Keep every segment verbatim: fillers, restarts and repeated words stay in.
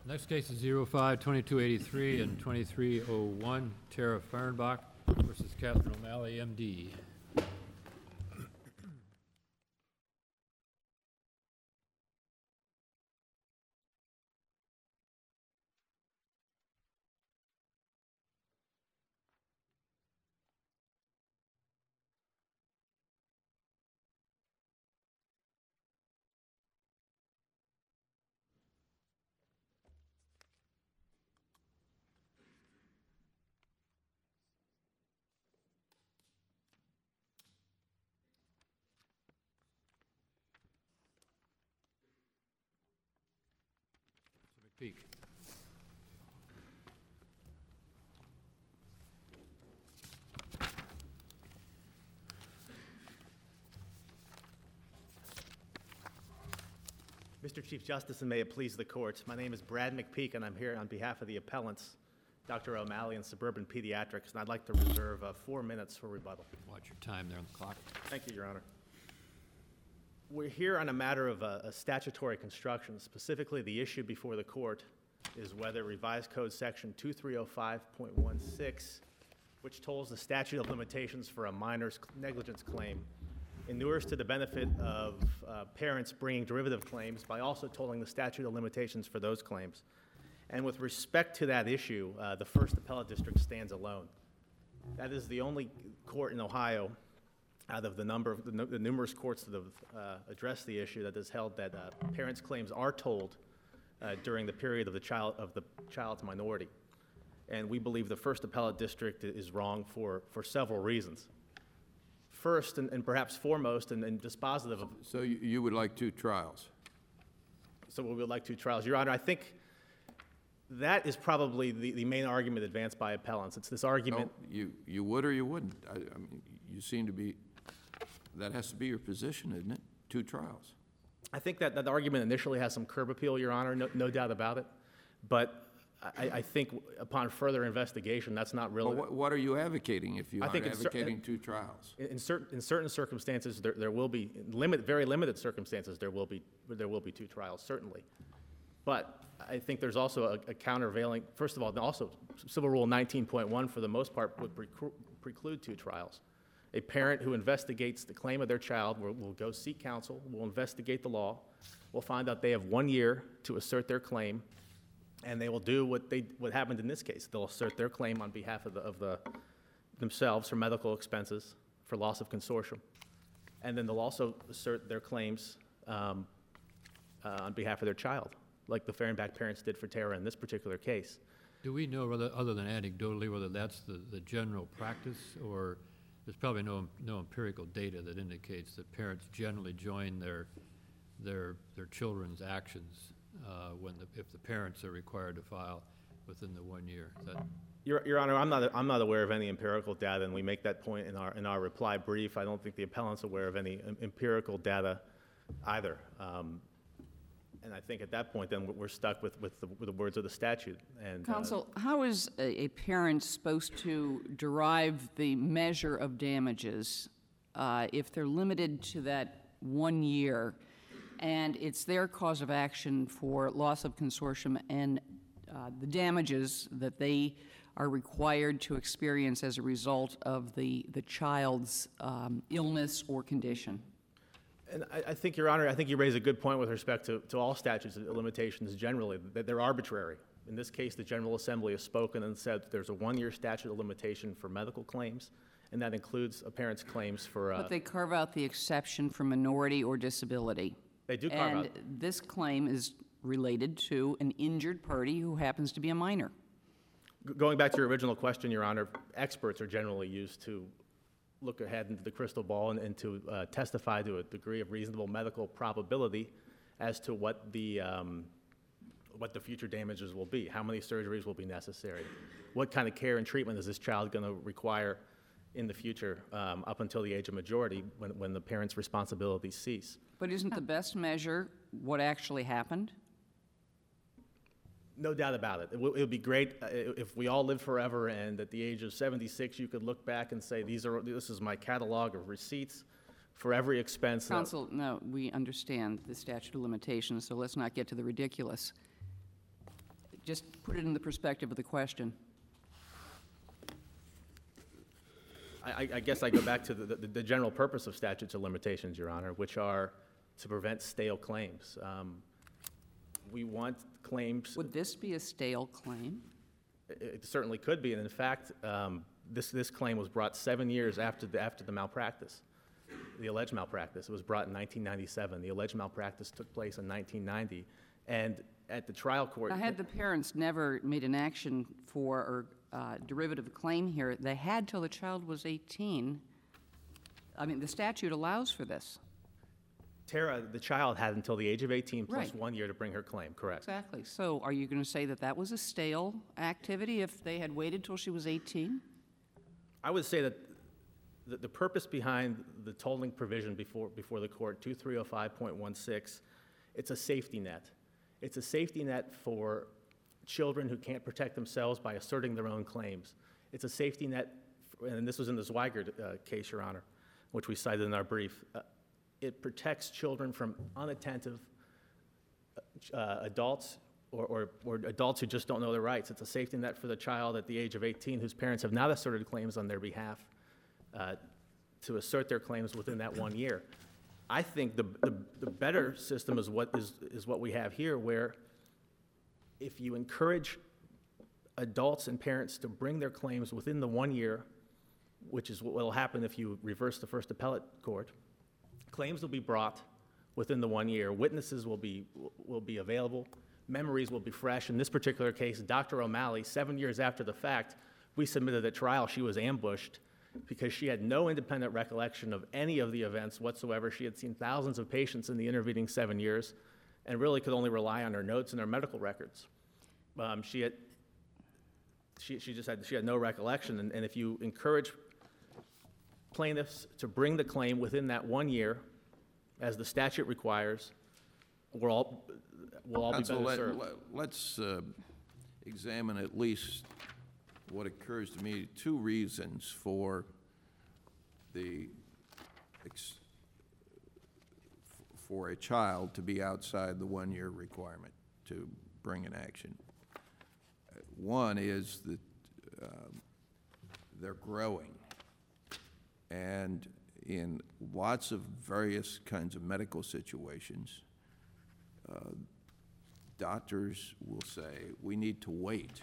Next case is zero five twenty-two eighty-three and twenty-three oh one, Tara Fehrenbach versus Catherine O'Malley, M D. Peak. Mister Chief Justice, and may it please the court, my name is Brad McPeak, and I'm here on behalf of the appellants, Doctor O'Malley and Suburban Pediatrics, and I'd like to reserve uh, four minutes for rebuttal. Watch your time there on the clock. Thank you, Your Honor. We're here on a matter of uh, a statutory construction. Specifically, the issue before the court is whether Revised Code Section two three oh five point one six, which tolls the statute of limitations for a minor's negligence claim, inures to the benefit of uh, parents bringing derivative claims by also tolling the statute of limitations for those claims. And with respect to that issue, uh, the First Appellate District stands alone. That is the only court in Ohio out of the number of the, the numerous courts that have uh, addressed the issue that has held that uh, parents' claims are tolled uh, during the period of the child of the child's minority. And we believe the First Appellate District is wrong for, for several reasons. First, and, and perhaps foremost, and, and dispositive of... So you, you would like two trials? So we would like two trials. Your Honor, I think that is probably the, the main argument advanced by appellants. It's this argument... No, you, you would or you wouldn't. I, I mean, you seem to be... That has to be your position, isn't it? Two trials. I think that that argument initially has some curb appeal, Your Honor, no, no doubt about it. But I, I think upon further investigation, that's not really... Well, what, what are you advocating if you I aren't think advocating in, two trials? In, in, certain, in certain circumstances, there, there will be, in limit, very limited circumstances, there will be, there will be two trials, certainly. But I think there's also a, a countervailing... First of all, also, Civil Rule nineteen point one, for the most part, would preclu- preclude two trials. A parent who investigates the claim of their child will, will go seek counsel, will investigate the law, will find out they have one year to assert their claim, and they will do what they what happened in this case. They'll assert their claim on behalf of the, of the themselves for medical expenses, for loss of consortium, and then they'll also assert their claims um, uh, on behalf of their child, like the Fehrenbach parents did for Tara in this particular case. Do we know, whether, other than anecdotally, whether that's the, the general practice, or there's probably no no empirical data that indicates that parents generally join their their their children's actions uh, when the, if the parents are required to file within the one year? Is that Your, Your Honor, I'm not I'm not aware of any empirical data, and we make that point in our in our reply brief. I don't think the appellant's aware of any empirical data either. Um, And I think at that point, then, we're stuck with, with, the, with the words of the statute. And, Counsel, uh, how is a, a parent supposed to derive the measure of damages uh, if they're limited to that one year, and it's their cause of action for loss of consortium and uh, the damages that they are required to experience as a result of the, the child's um, illness or condition? And I, I think, Your Honor, I think you raise a good point with respect to, to all statutes of limitations generally, that they're arbitrary. In this case, the General Assembly has spoken and said there's a one-year statute of limitation for medical claims, and that includes a parent's claims for... Uh, But they carve out the exception for minority or disability. They do carve and out... And this claim is related to an injured party who happens to be a minor. G- going back to your original question, Your Honor, experts are generally used to look ahead into the crystal ball and, and to uh, testify to a degree of reasonable medical probability as to what the um, what the future damages will be, how many surgeries will be necessary, what kind of care and treatment is this child going to require in the future um, up until the age of majority when, when the parent's responsibilities cease. But isn't the best measure what actually happened? No doubt about it. It would, it would be great uh, if we all lived forever, and at the age of seventy-six, you could look back and say, "These are this is my catalog of receipts for every expense." Counsel, no, we understand the statute of limitations, so let's not get to the ridiculous. Just put it in the perspective of the question. I, I- I guess I go back to the, the, the general purpose of statutes of limitations, Your Honor, which are to prevent stale claims. Um, We want claims, Would this be a stale claim? it it certainly could be, and in fact, um, this, this claim was brought seven years after the, after the malpractice, the alleged malpractice. It was brought in nineteen ninety-seven. The alleged malpractice took place in nineteen ninety. And at the trial court. Now, had the parents never made an action for or uh, derivative claim here, they had till the child was eighteen. I mean, the statute allows for this. Tara, the child, had until the age of eighteen plus Right. one year to bring her claim, correct? Exactly. So are you going to say that that was a stale activity if they had waited till she was eighteen? I would say that the, the purpose behind the tolling provision before, before the court, two three oh five point one six, it's a safety net. It's a safety net for children who can't protect themselves by asserting their own claims. It's a safety net, f- and this was in the Zweigert uh, case, Your Honor, which we cited in our brief. Uh, It protects children from unattentive uh, adults or, or, or adults who just don't know their rights. It's a safety net for the child at the age of eighteen whose parents have not asserted claims on their behalf uh, to assert their claims within that one year. I think the, the, the better system is what, is, is what we have here, where if you encourage adults and parents to bring their claims within the one year, which is what will happen if you reverse the first appellate court, claims will be brought within the one year. Witnesses will be, will be available. Memories will be fresh. In this particular case, Doctor O'Malley, seven years after the fact, we submitted at trial, she was ambushed because she had no independent recollection of any of the events whatsoever. She had seen thousands of patients in the intervening seven years and really could only rely on her notes and her medical records. Um, she had, she, she just had, she had no recollection. And, and if you encourage plaintiffs to bring the claim within that one year, as the statute requires, we're all, we'll all be Counsel, better let- served. let- let's uh, examine at least what occurs to me, two reasons for the, ex- f- for a child to be outside the one-year requirement to bring an action. Uh, One is that um, they're growing. And in lots of various kinds of medical situations, uh, doctors will say, we need to wait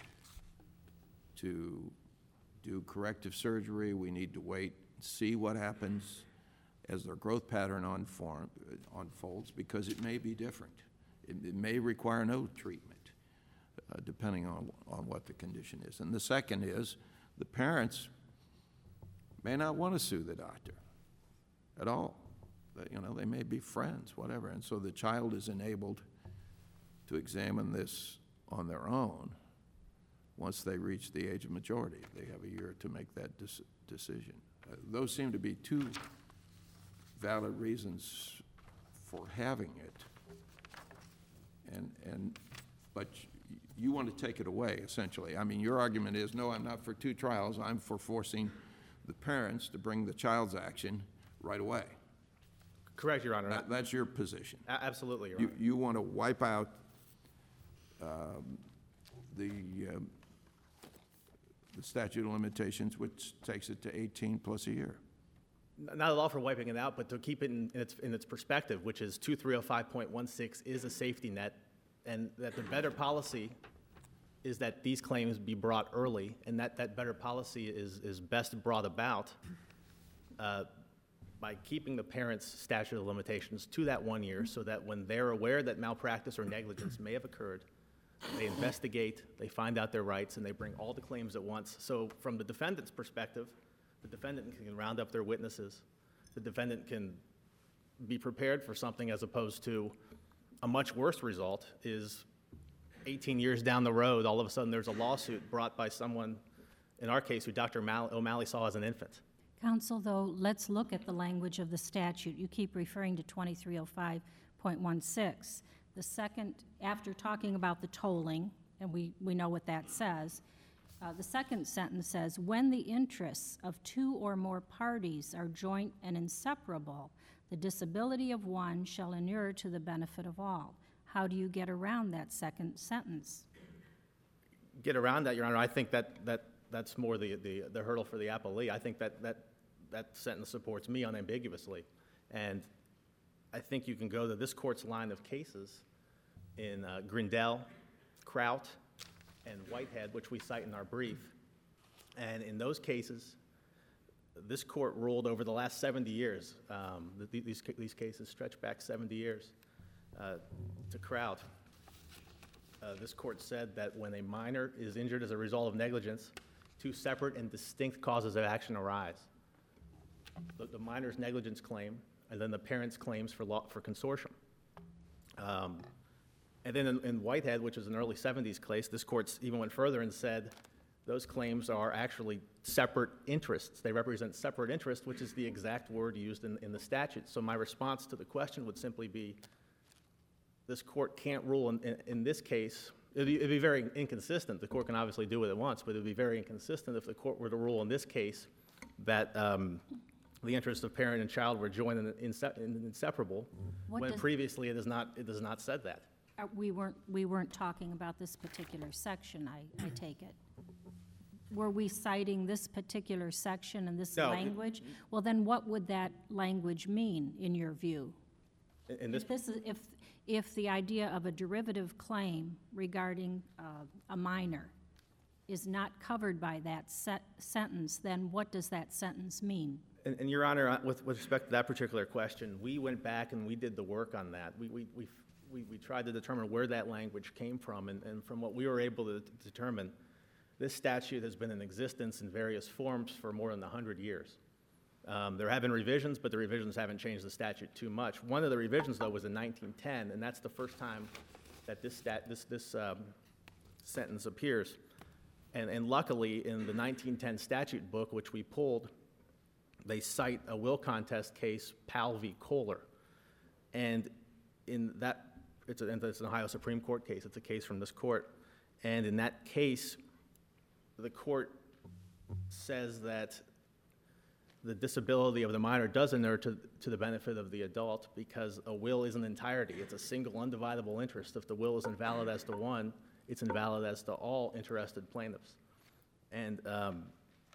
to do corrective surgery. We need to wait, see what happens as their growth pattern unform, unfolds, because it may be different. It, it may require no treatment, uh, depending on, on what the condition is. And the second is, the parents may not want to sue the doctor at all. But, you know, they may be friends, whatever. And so the child is enabled to examine this on their own once they reach the age of majority. They have a year to make that dec- decision. Uh, those seem to be two valid reasons for having it. And, and, but y- you want to take it away, essentially. I mean, your argument is, no, I'm not for two trials. I'm for forcing the parents to bring the child's action right away. Correct, Your Honor. That, that's your position. A- Absolutely, Your You, Honor. you want to wipe out um, the, um, the statute of limitations, which takes it to eighteen plus a year. N- Not at all for wiping it out, but to keep it in, in its, in its perspective, which is two three oh five point one six is a safety net, and that the better policy is that these claims be brought early, and that, that better policy is, is best brought about uh, by keeping the parents' statute of limitations to that one year, so that when they're aware that malpractice or negligence may have occurred, they investigate, they find out their rights, and they bring all the claims at once. So from the defendant's perspective, the defendant can round up their witnesses. The defendant can be prepared for something, as opposed to a much worse result is eighteen years down the road, all of a sudden there's a lawsuit brought by someone, in our case, who Doctor O'Malley O'Malley saw as an infant. Counsel, though, let's look at the language of the statute. You keep referring to twenty-three oh five point one six. The second, after talking about the tolling, and we, we know what that says, uh, the second sentence says, when the interests of two or more parties are joint and inseparable, the disability of one shall inure to the benefit of all. How do you get around that second sentence? get around that, Your Honor, I think that, that that's more the, the, the hurdle for the appellee. I think that, that that sentence supports me unambiguously. And I think you can go to this court's line of cases in uh, Grindel, Kraut, and Whitehead, which we cite in our brief. And in those cases, this court ruled over the last seventy years, um, that th- these, ca- these cases stretch back seventy years, uh, to Kraut. Uh, this court said that when a minor is injured as a result of negligence, two separate and distinct causes of action arise. The, the minor's negligence claim, and then the parent's claims for law, for consortium. Um, and then in, in Whitehead, which was an early seventies case, this court even went further and said those claims are actually separate interests. They represent separate interests, which is the exact word used in, in the statute. So my response to the question would simply be, this court can't rule in, in, in this case. It'd be, it'd be very inconsistent. The court can obviously do what it wants, but it'd be very inconsistent if the court were to rule in this case that um, the interests of parent and child were joined and inse- inseparable, What when does- previously it is not. It has not said that. Uh, We weren't, we weren't talking about this particular section, I, I take it. Were we citing this particular section and this No. language? Well, then what would that language mean, in your view? In, in this, If this is, if, if the idea of a derivative claim regarding uh, a minor is not covered by that set sentence, then what does that sentence mean? and, and Your Honor, uh, with, with respect to that particular question, we went back and we did the work on that. We we we we, we tried to determine where that language came from, and, and from what we were able to determine, this statute has been in existence in various forms for more than one hundred years. Um, there have been revisions, but the revisions haven't changed the statute too much. One of the revisions, though, was in nineteen ten, and that's the first time that this, stat, this, this um, sentence appears. And, and luckily, in the nineteen ten statute book, which we pulled, they cite a will contest case, Powell v. Kohler. And in that, it's, a, it's an Ohio Supreme Court case. It's a case from this court. And in that case, the court says that the disability of the minor does inure to, to the benefit of the adult because a will is an entirety. It's a single undividable interest. If the will is invalid as to one, it's invalid as to all interested plaintiffs. And um,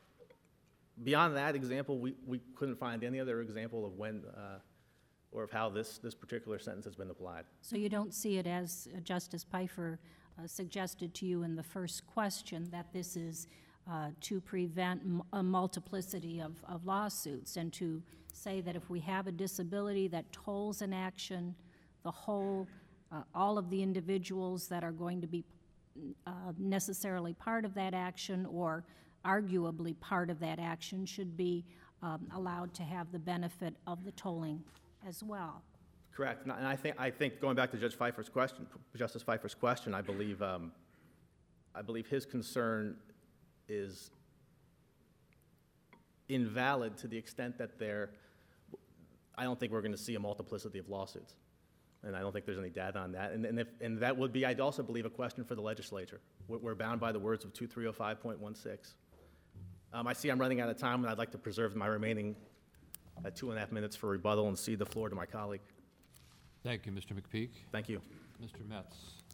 beyond that example, we, we couldn't find any other example of when uh, or of how this, this particular sentence has been applied. So you don't see it as uh, Justice Pfeiffer uh, suggested to you in the first question, that this is uh, to prevent m- a multiplicity of, of lawsuits, and to say that if we have a disability that tolls an action, the whole, uh, all of the individuals that are going to be uh, necessarily part of that action or arguably part of that action should be um, allowed to have the benefit of the tolling as well. Correct, and I think, I think going back to Judge Pfeiffer's question, Justice Pfeiffer's question, I believe, um, I believe his concern is invalid to the extent that there, I don't think we're going to see a multiplicity of lawsuits, and I don't think there's any data on that. And, and, if, and that would be, I'd also believe, a question for the legislature. We're, we're bound by the words of two three oh five point one six. Um, I see I'm running out of time, and I'd like to preserve my remaining uh, two and a half minutes for rebuttal and cede the floor to my colleague. Thank you, Mister McPeak. Thank you. Mister Metz.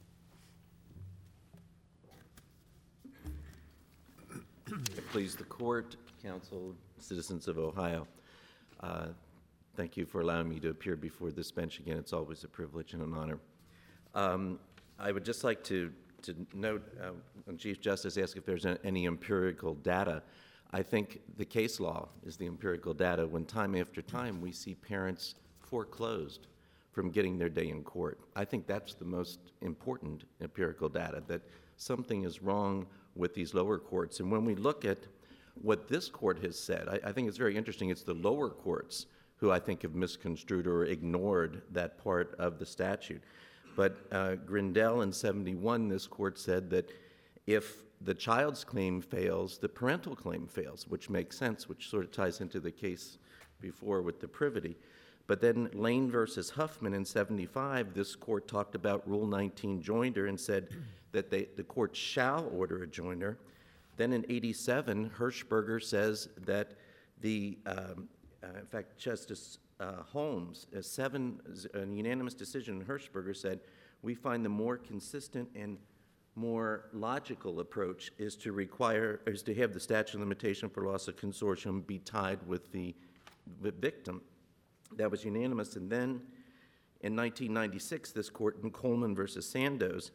Please the court, counsel, citizens of Ohio. Uh, thank you for allowing me to appear before this bench again. It's always a privilege and an honor. Um, I would just like to, to note, uh, when Chief Justice asked if there's any empirical data, I think the case law is the empirical data. When time after time we see parents foreclosed from getting their day in court. I think that's the most important empirical data, that something is wrong with these lower courts. And when we look at what this court has said, I, I think it's very interesting. It's the lower courts who I think have misconstrued or ignored that part of the statute. But uh, Grindel in seventy-one, this court said that if the child's claim fails, the parental claim fails, which makes sense, which sort of ties into the case before with the privity. But then Lane versus Huffman in seventy-five, this court talked about Rule nineteen joinder and said that they, the court shall order a joinder. Then in eighty-seven, Hirschberger says that the, um, uh, in fact, Justice uh, Holmes, a seven, a unanimous decision in Hirschberger said, we find the more consistent and more logical approach is to require, is to have the statute of limitation for loss of consortium be tied with the, the victim. That was unanimous. And then in nineteen ninety-six, this court in Coleman versus Sandoz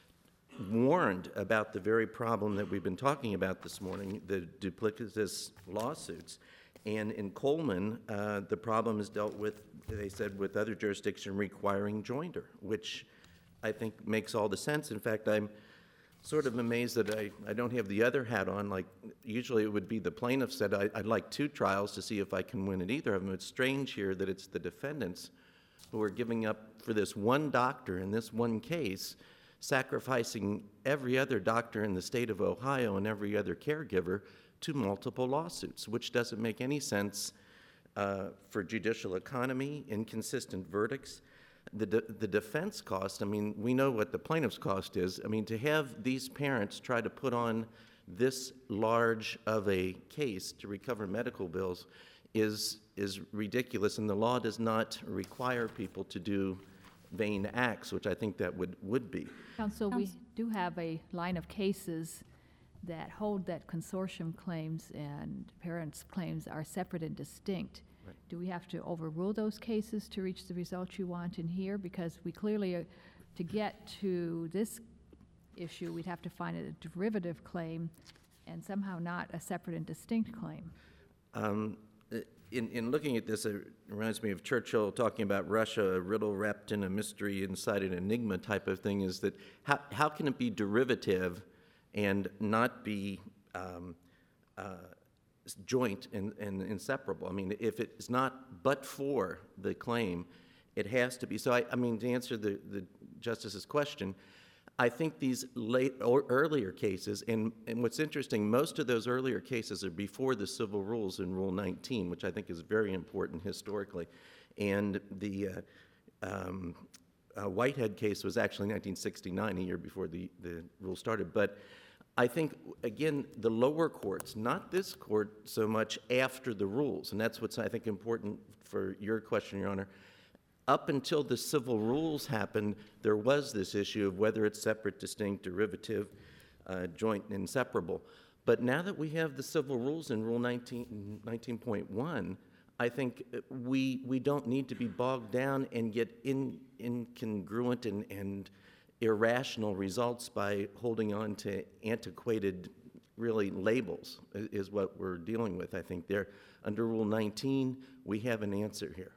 warned about the very problem that we've been talking about this morning, the duplicitous lawsuits. And in Coleman, uh, the problem is dealt with, they said, with other jurisdiction requiring joinder, which I think makes all the sense. In fact, I'm sort of amazed that I, I don't have the other hat on. Like, usually it would be the plaintiff said, I, I'd like two trials to see if I can win at either of them. It's strange here that it's the defendants who are giving up for this one doctor in this one case, sacrificing every other doctor in the state of Ohio and every other caregiver to multiple lawsuits, which doesn't make any sense uh, for judicial economy, inconsistent verdicts. The, de the defense cost, I mean, we know what the plaintiff's cost is. I mean, to have these parents try to put on this large of a case to recover medical bills is, is ridiculous, and the law does not require people to do vain acts, which I think that would, would be. Counsel, we Counsel- do have a line of cases that hold that consortium claims and parents' claims are separate and distinct. Right. Do we have to overrule those cases to reach the result you want in here? Because we clearly, uh, to get to this issue, we'd have to find a derivative claim and somehow not a separate and distinct claim. Um, in, in looking at this, it reminds me of Churchill talking about Russia, a riddle wrapped in a mystery inside an enigma type of thing, is that how, how can it be derivative and not be um, uh, joint and, and inseparable? I mean, if it's not but for the claim, it has to be. So, I, I mean, to answer the, the Justice's question, I think these late or earlier cases, and, and what's interesting, most of those earlier cases are before the civil rules in Rule nineteen, which I think is very important historically. And the uh, um, uh, Whitehead case was actually nineteen sixty-nine, a year before the, the rule started. But I think, again, the lower courts, not this court so much after the rules, and that's what's, I think, important for your question, Your Honor. Up until the civil rules happened, there was this issue of whether it's separate, distinct, derivative, uh, joint, and inseparable. But now that we have the civil rules in Rule nineteen point one, I think we, we don't need to be bogged down and get in, incongruent and, and irrational results by holding on to antiquated, really, labels, is what we're dealing with. I think there, under Rule nineteen, we have an answer here.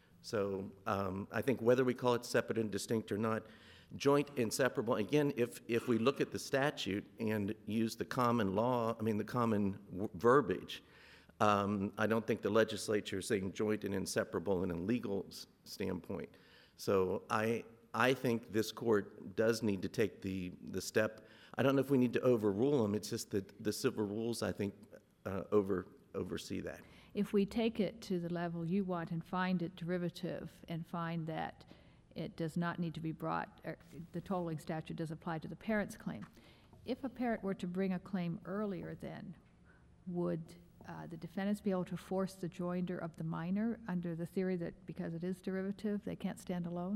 So um, I think whether we call it separate and distinct or not, joint, inseparable, again, if, if we look at the statute and use the common law, I mean the common w verbiage, um, I don't think the legislature is saying joint and inseparable in a legal s standpoint. So I, I think this court does need to take the, the step. I don't know if we need to overrule them, it's just that the civil rules, I think, uh, over, oversee that. If we take it to the level you want and find it derivative and find that it does not need to be brought, or the tolling statute does apply to the parent's claim. If a parent were to bring a claim earlier then, would uh, the defendants be able to force the joinder of the minor under the theory that because it is derivative, they can't stand alone?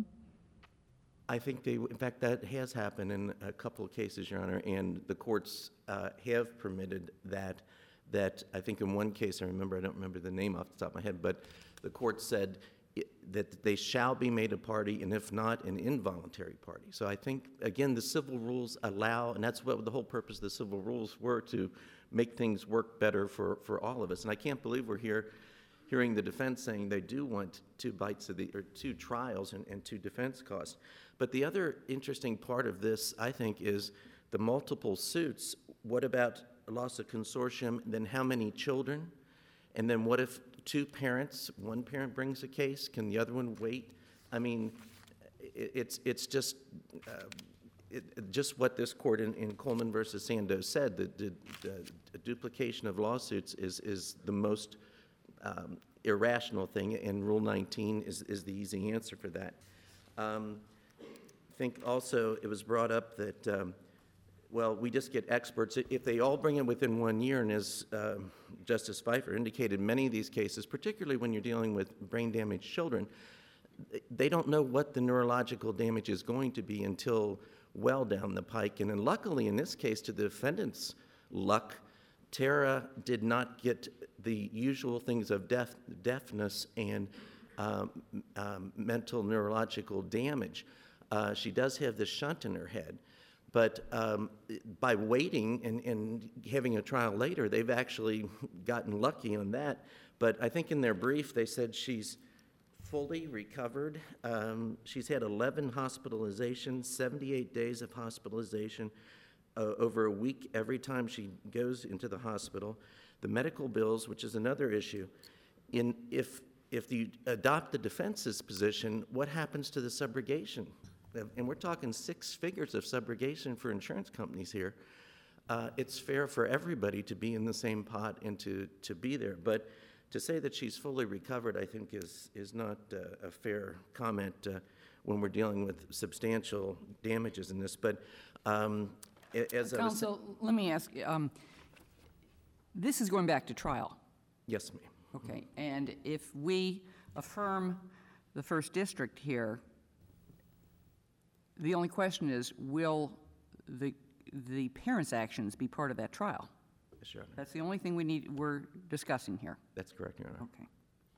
I think they, in fact, that has happened in a couple of cases, Your Honor, and the courts uh, have permitted that. That I think in one case, I remember, I don't remember the name off the top of my head, but the court said it, that they shall be made a party, and if not, an involuntary party. So I think, again, the civil rules allow, and that's what the whole purpose of the civil rules were, to make things work better for, for all of us. And I can't believe we're here hearing the defense saying they do want two bites of the, or two trials and, and two defense costs. But the other interesting part of this, I think, is the multiple suits. What about loss of consortium, then how many children? And then what if two parents, one parent brings a case, can the other one wait? I mean, it, it's, it's just, uh, it, just what this court in, in Coleman versus Sandoz said, that the, the, the duplication of lawsuits is, is the most um, irrational thing, and Rule nineteen is, is the easy answer for that. Um, I think also it was brought up that um, well, we just get experts. If they all bring it within one year, and as uh, Justice Pfeiffer indicated, many of these cases, particularly when you're dealing with brain-damaged children, they don't know what the neurological damage is going to be until well down the pike. And then luckily, in this case, to the defendant's luck, Tara did not get the usual things of deaf, deafness and um, um, mental neurological damage. Uh, she does have this shunt in her head. But um, by waiting and, and having a trial later, they've actually gotten lucky on that. But I think in their brief, they said she's fully recovered. Um, she's had eleven hospitalizations, seventy-eight days of hospitalization, uh, over a week every time she goes into the hospital. The medical bills, which is another issue. In, if, if you adopt the defense's position, what happens to the subrogation? And we're talking six figures of subrogation for insurance companies here. Uh, it's fair for everybody to be in the same pot and to, to be there. But to say that she's fully recovered, I think, is, is not uh, a fair comment uh, when we're dealing with substantial damages in this. But um, a- as I was... Counsel, let me ask, you, um, this is going back to trial. Yes, ma'am. Okay, and if we affirm the first district here, the only question is, will the, the parents' actions be part of that trial? Yes, Your Honor. That's the only thing we need, we're discussing here. That's correct, Your Honor. Okay.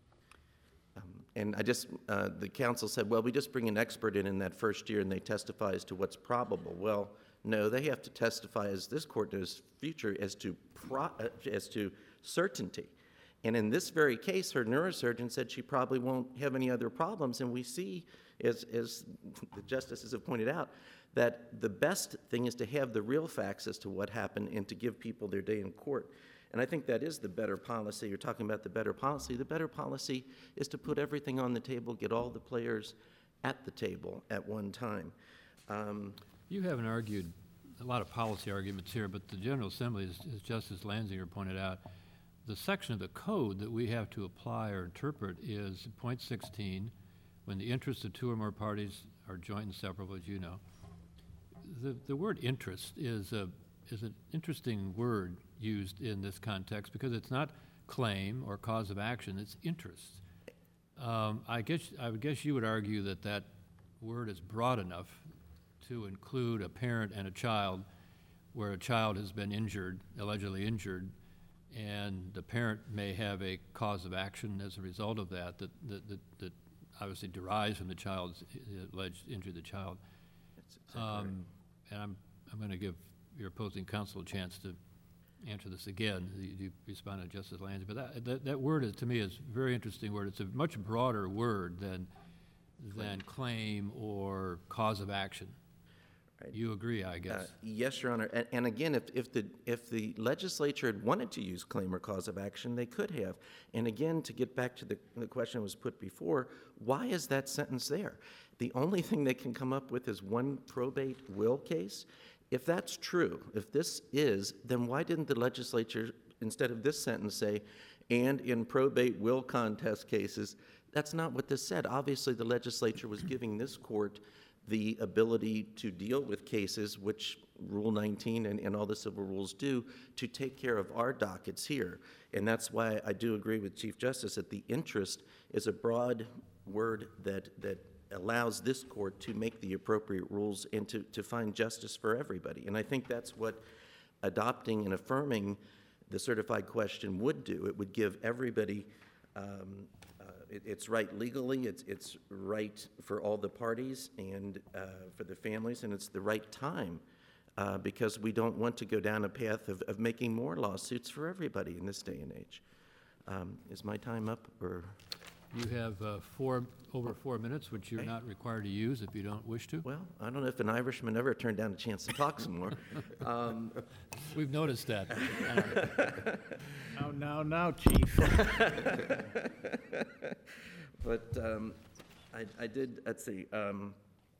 Um, And I just, uh, the counsel said, well, we just bring an expert in in that first year and they testify as to what's probable. Well, no, they have to testify, as this court does, future, as to, pro, uh, as to certainty. And in this very case, her neurosurgeon said she probably won't have any other problems. And we see, as, as the justices have pointed out, that the best thing is to have the real facts as to what happened and to give people their day in court. And I think that is the better policy. You're talking about the better policy. The better policy is to put everything on the table, get all the players at the table at one time. Um, You haven't argued a lot of policy arguments here, but the General Assembly, as, as Justice Lanzinger pointed out, the section of the code that we have to apply or interpret is point sixteen, when the interests of two or more parties are joint and separable, as you know. The, the word interest is, a, is an interesting word used in this context because it's not claim or cause of action, it's interest. Um, I guess, I would guess you would argue that that word is broad enough to include a parent and a child where a child has been injured, allegedly injured, and the parent may have a cause of action as a result of that that, that, that, that obviously derives from the child's alleged injury of the child. That's exactly Um, right. and I'm, I'm going to give your opposing counsel a chance to answer this again. You, you responded to Justice Lanzinger, but that, that, that word is, to me, is a very interesting word. It's a much broader word than, than claim or cause of action. Right. You agree, I Uh, guess. Yes, Your Honor. And, and again, if, if the if the legislature had wanted to use claim or cause of action, they could have. And again, to get back to the, the question that was put before, why is that sentence there? The only thing they can come up with is one probate will case. If that's true, if this is, then why didn't the legislature, instead of this sentence, say, and in probate will contest cases? That's not what this said. Obviously, the legislature was giving this court the ability to deal with cases, which Rule nineteen and, and all the civil rules do, to take care of our dockets here. And that's why I do agree with Chief Justice that the interest is a broad word that, that allows this court to make the appropriate rules and to, to find justice for everybody. And I think that's what adopting and affirming the certified question would do. It would give everybody um, It, it's right legally, it's, it's right for all the parties and uh, for the families, and it's the right time uh, because we don't want to go down a path of, of making more lawsuits for everybody in this day and age. Um, is my time up, or? You have uh, four, over four minutes, which you're Okay. not required to use if you don't wish to. Well, I don't know if an Irishman ever turned down a chance to talk some more. Um, We've noticed that. Now, now, now, Chief. But um, I, I did, let's see. Um,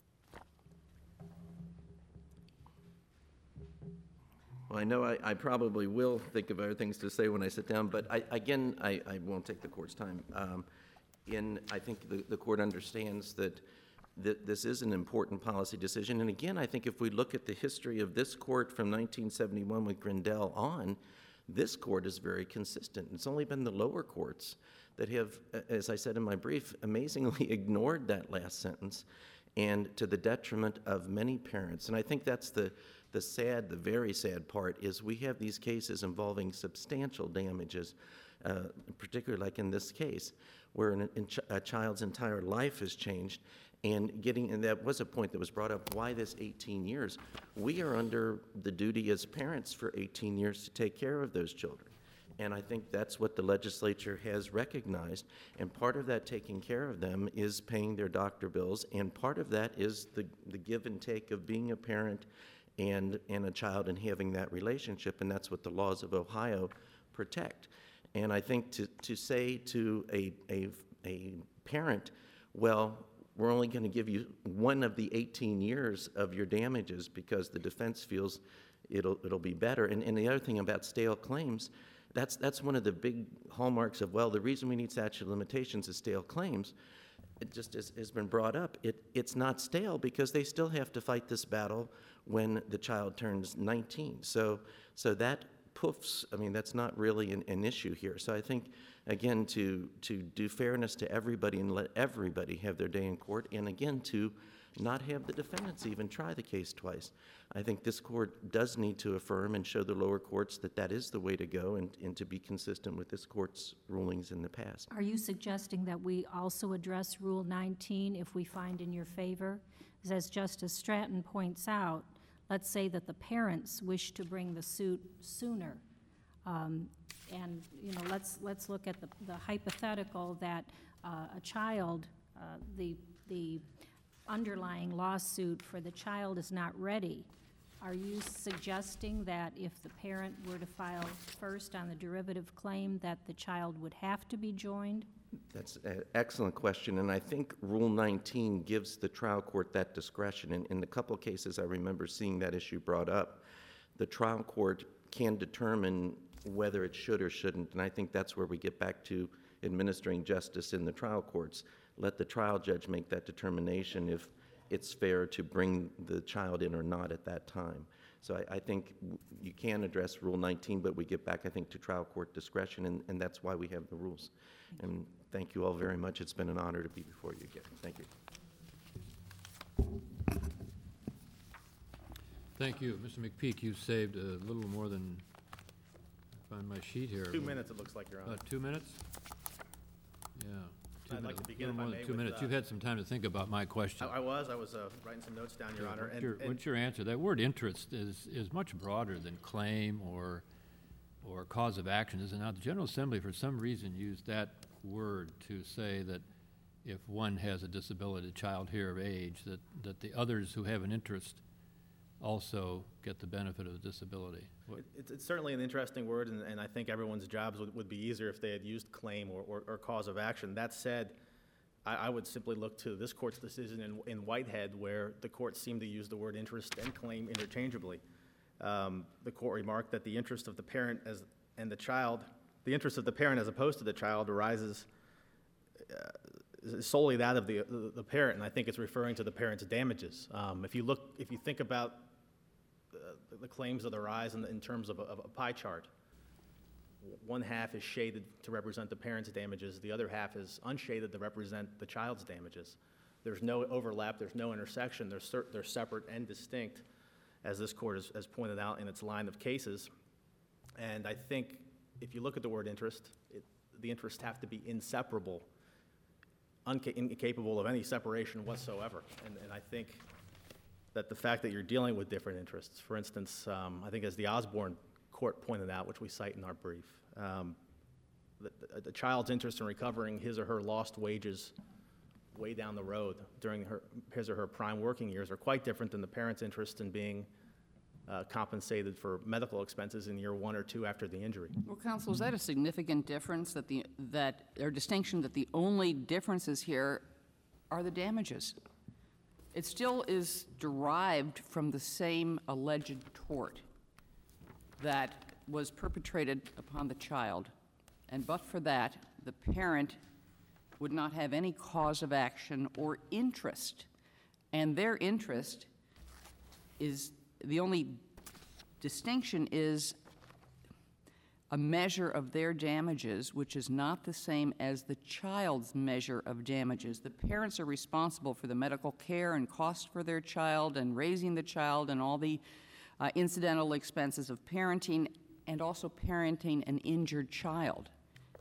well, I know I, I probably will think of other things to say when I sit down, but I, again, I, I won't take the court's time. Um, in, I think the, the court understands that, that this is an important policy decision. And again, I think if we look at the history of this court from nineteen seventy-one with Grindel on, this court is very consistent. It's only been the lower courts that have, as I said in my brief, amazingly ignored that last sentence and to the detriment of many parents. And I think that's the, the sad, the very sad part, is we have these cases involving substantial damages, uh, particularly like in this case, where an, in ch- a child's entire life has changed, and getting, and that was a point that was brought up, why this eighteen years? We are under the duty as parents for eighteen years to take care of those children. And I think that's what the legislature has recognized. And part of that taking care of them is paying their doctor bills, and part of that is the, the give and take of being a parent and, and a child and having that relationship, and that's what the laws of Ohio protect. And I think to, to say to a, a, a parent, well, we're only going to give you one of the eighteen years of your damages because the defense feels it'll, it'll be better. And, and the other thing about stale claims, that's, that's one of the big hallmarks of, well, the reason we need statute of limitations is stale claims. It just has, has been brought up. It, it's not stale because they still have to fight this battle when the child turns nineteen. So, so that poofs, I mean, that's not really an, an issue here. So I think, again, to, to do fairness to everybody and let everybody have their day in court, and again, to not have the defendants even try the case twice. I think this court does need to affirm and show the lower courts that that is the way to go, and, and to be consistent with this court's rulings in the past. Are you suggesting that we also address Rule nineteen if we find in your favor? As Justice Stratton points out, let's say that the parents wish to bring the suit sooner. Um, and, you know, let's, let's look at the, the hypothetical that uh, a child, uh, the, the underlying lawsuit for the child is not ready. Are you suggesting that if the parent were to file first on the derivative claim, that the child would have to be joined? That's an excellent question, and I think Rule nineteen gives the trial court that discretion. In, in a couple of cases, I remember seeing that issue brought up. The trial court can determine whether it should or shouldn't, and I think that's where we get back to administering justice in the trial courts. Let the trial judge make that determination if it's fair to bring the child in or not at that time. So I, I think you can address Rule nineteen, but we get back, I think, to trial court discretion, and, and that's why we have the rules. And thank you all very much. It's been an honor to be before you again. Thank you. Thank you. Mister McPeak, you saved a little more than, find my sheet here. Two minutes, it looks like, Your Honor. About two minutes? Yeah. two I'd like minutes, to begin, a little if I more than may, Two with, minutes. uh, You've had some time to think about my question. I, I was, I was uh, writing some notes down, Your Yeah, Honor. What's and- your, and- what's your answer? That word interest is, is much broader than claim or, or cause of action, is it not? The General Assembly, for some reason, used that word to say that if one has a disability, a child here of age, that, that the others who have an interest also get the benefit of the disability. What- It- It's, it's certainly an interesting word, and, and I think everyone's jobs would, would be easier if they had used claim or, or, or cause of action. That said, I, I would simply look to this court's decision in, in Whitehead, where the court seemed to use the word interest and claim interchangeably. Um, the court remarked that the interest of the parent as, and the child, the interest of the parent as opposed to the child arises uh, is solely that of the, the, the parent, and I think it's referring to the parent's damages. Um, if you look, if you think about uh, the claims that arise in, in terms of a, of a pie chart, one half is shaded to represent the parent's damages, the other half is unshaded to represent the child's damages. There's no overlap, there's no intersection, they're, cer- they're separate and distinct, as this court has, has pointed out in its line of cases. And I think if you look at the word interest, it, the interests have to be inseparable, unca- incapable of any separation whatsoever. And, and I think that the fact that you're dealing with different interests, for instance, um, I think as the Osborne court pointed out, which we cite in our brief, um, the, the, the child's interest in recovering his or her lost wages way down the road during her, his or her prime working years are quite different than the parent's interest in being uh, compensated for medical expenses in year one or two after the injury. Well, counsel, is that a significant difference, that the, that, or distinction, that the only differences here are the damages? It still is derived from the same alleged tort that was perpetrated upon the child, and but for that, the parent would not have any cause of action or interest, and their interest is, the only distinction is a measure of their damages, which is not the same as the child's measure of damages. The parents are responsible for the medical care and cost for their child and raising the child and all the uh, incidental expenses of parenting and also parenting an injured child.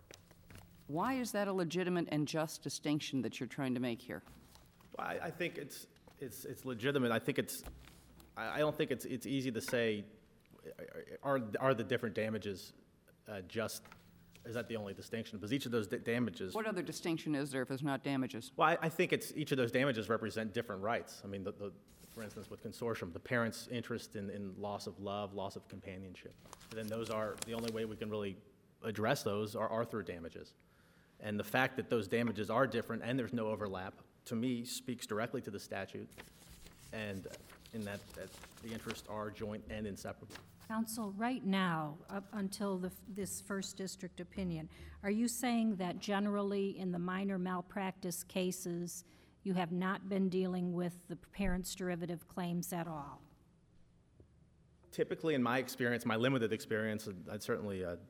Why is that a legitimate and just distinction that you're trying to make here? Well, I, I think it's, it's, it's legitimate. I think it's, I, I don't think it's, it's easy to say, are, are the different damages uh, just, is that the only distinction? Because each of those da- damages. What other distinction is there if it's not damages? Well, I, I think it's, each of those damages represent different rights. I mean, the, the, for instance, with consortium, the parent's interest in, in loss of love, loss of companionship. And then those are, the only way we can really address those are, are through damages. And the fact that those damages are different and there's no overlap, to me, speaks directly to the statute, and in that, that the interests are joint and inseparable. Counsel, right now, up until the, this first district opinion, are you saying that generally in the minor malpractice cases, you have not been dealing with the parents' derivative claims at all? Typically, in my experience, my limited experience, and I'd certainly uh,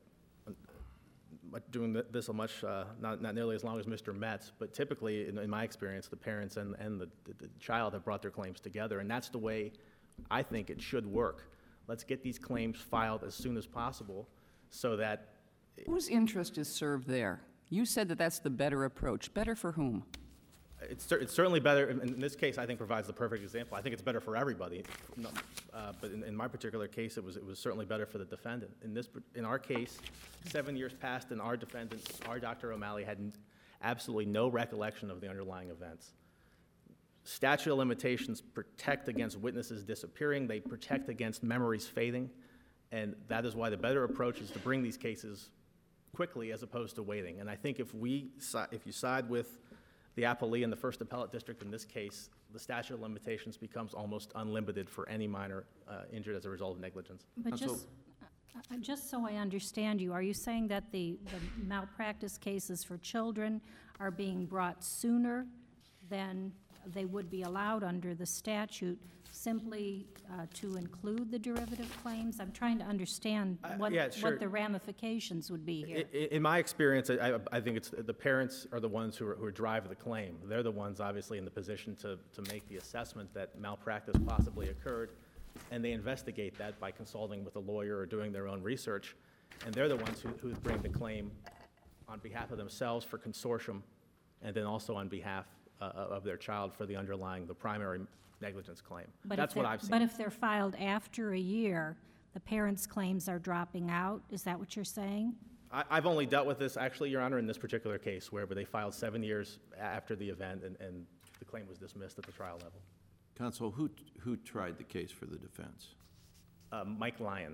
doing th- this a much, uh, not, not nearly as long as Mister Metz, but typically, in, in my experience, the parents and, and the, the, the child have brought their claims together, and that's the way I think it should work. Let's get these claims filed as soon as possible so that. Whose interest is served there? You said that that's the better approach. Better for whom? It's, cer- it's certainly better, in, in this case, I think provides the perfect example. I think it's better for everybody, no, uh, but in, in my particular case, it was, it was certainly better for the defendant. In this, in our case, seven years passed and our defendant, our Doctor O'Malley, had n- absolutely no recollection of the underlying events. Statute of limitations protect against witnesses disappearing, they protect against memories fading, and that is why the better approach is to bring these cases quickly as opposed to waiting. And I think if we, si- if you side with the appellee in the First Appellate District in this case, the statute of limitations becomes almost unlimited for any minor uh, injured as a result of negligence. But just, uh, uh, just so I understand you, are you saying that the, the malpractice cases for children are being brought sooner than they would be allowed under the statute, simply uh, to include the derivative claims? I'm trying to understand Uh, what, yeah, sure. what the ramifications would be here. I- I- In my experience, I, I think it's, the parents are the ones who, are, who drive the claim. They're the ones obviously in the position to, to make the assessment that malpractice possibly occurred, and they investigate that by consulting with a lawyer or doing their own research. And they're the ones who, who bring the claim on behalf of themselves for consortium, and then also on behalf uh, of their child for the underlying, the primary negligence claim. But if That's what they're- I've seen. But if they're filed after a year, the parents' claims are dropping out? Is that what you're saying? I, I've only dealt with this, actually, Your Honor, in this particular case, where they filed seven years after the event, and, and the claim was dismissed at the trial level. Counsel, who, who tried the case for the defense? Uh, Mike Lyon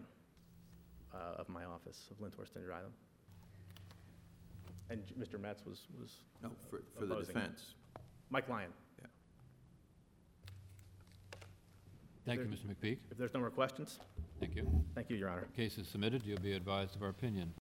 uh, of my office of Linthorst and Dryden. And J- Mister Metz was, was No, for, for the Opposing. defense. Mike Lyon. Yeah. Thank you, Mister McPeak. If there's no more questions, Thank you. thank you, Your Honor. Case is submitted. You'll be advised of our opinion.